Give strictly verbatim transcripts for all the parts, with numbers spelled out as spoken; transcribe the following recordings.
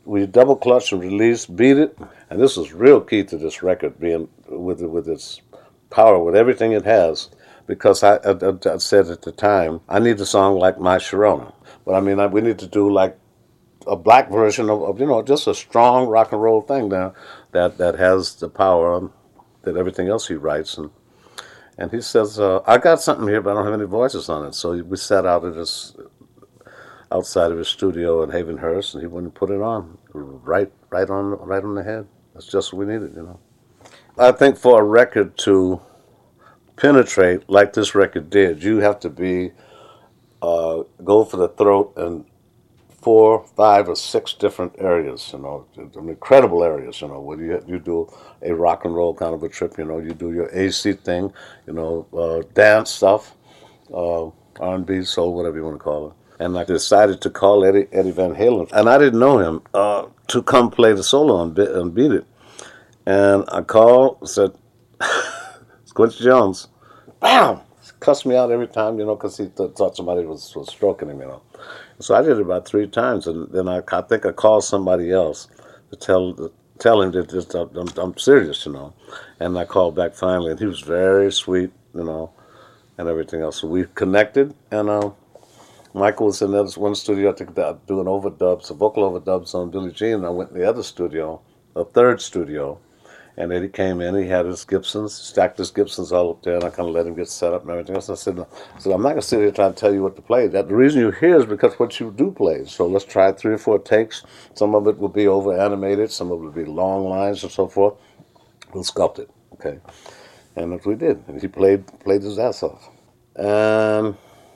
we double clutch and release, beat it, and this was real key to this record being with with its power, with everything it has. Because I, I, I said at the time, I need a song like My Sharona, but I mean, I, we need to do like a black version of, of, you know, just a strong rock and roll thing now that that has the power that everything else he writes. And and he says, uh, I got something here, but I don't have any voices on it. So we sat out at his outside of his studio in Havenhurst, and he went and put it on, right, right on, right on the head. That's just what we needed, you know. I think for a record to penetrate like this record did, you have to be uh, go for the throat in four, five, or six different areas. You know, incredible areas. You know, where you you do a rock and roll kind of a trip. You know, you do your A C thing. You know, uh, dance stuff, uh, R and B, soul, whatever you want to call it. And I decided to call Eddie Eddie Van Halen, and I didn't know him, uh, to come play the solo and, and beat it. And I called, said, it's Quincy Jones. Bam! Cussed me out every time, you know, because he th- thought somebody was, was stroking him, you know. So I did it about three times, and then I, I think I called somebody else to tell tell him that just, I'm, I'm serious, you know. And I called back finally, and he was very sweet, you know, and everything else. So we connected, and uh, Michael was in that one studio, I think, doing overdubs, vocal overdubs on Billie Jean, and I went in the other studio, a third studio. And Eddie came in, he had his Gibsons, stacked his Gibsons all up there, and I kind of let him get set up and everything else. I said, no. I said, I'm not going to sit here trying to tell you what to play. That the reason you're here is because what you do play. So let's try three or four takes. Some of it will be over animated, some of it will be long lines and so forth. We'll sculpt it, okay? And that's what we did. And he played played his ass off. And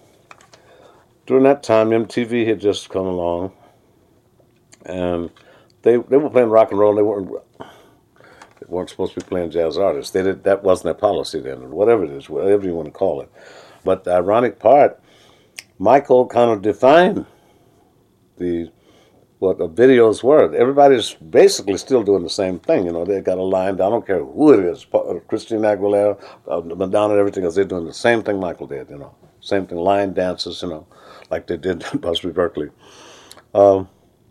during that time, M T V had just come along, and they they were playing rock and roll. They weren't. They weren't supposed to be playing jazz artists. They did, that wasn't their policy then, whatever it is, whatever you want to call it. But the ironic part, Michael kind of defined the what the videos were. Everybody's basically still doing the same thing. You know, they got a line. I don't care who it is, Christina Aguilera, uh, Madonna, everything else. They're doing the same thing Michael did. You know, same thing, line dances. You know, like they did in Busby Berkeley. Um,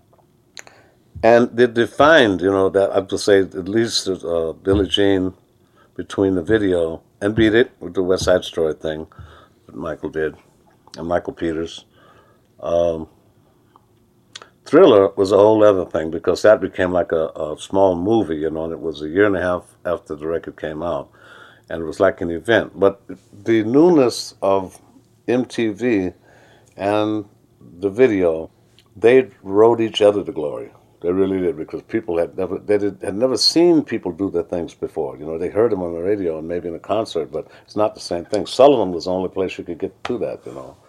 And they defined, you know, that I have to say at least uh, Billie Jean between the video and Beat It with the West Side Story thing that Michael did, and Michael Peters. Um, Thriller was a whole other thing because that became like a, a small movie, you know, and it was a year and a half after the record came out. And it was like an event. But the newness of M T V and the video, they rode each other to glory. They really did, because people had never they did, had never seen people do their things before. You know, they heard them on the radio and maybe in a concert, but it's not the same thing. Sullivan was the only place you could get to that, you know.